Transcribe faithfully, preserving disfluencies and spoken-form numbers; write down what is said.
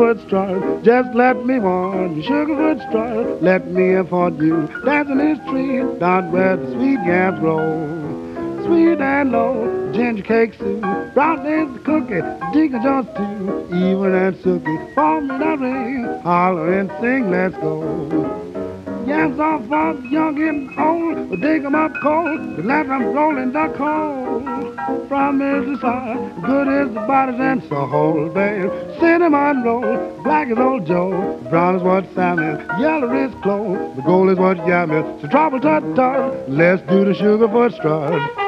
Sugarfoot strut, just let me warn you. Sugarfoot strut, let me afford you. Dancing this tree, down where the sweet yams grow. Sweet and low, ginger cake soup, brown is the cookie, Deacon Jones too, even and Sookie. For me that ring, holler and sing, let's go. Yams are for the young and old, but dig 'em up cold, the let 'em rolling the cold. From is the side, good is the bodies and soul, babe. Cinnamon roll, black is old Joe, brown is what Sam is, yellow is Chloe, the gold is what Yam is. So trouble tut tut, let's do the Sugarfoot strut.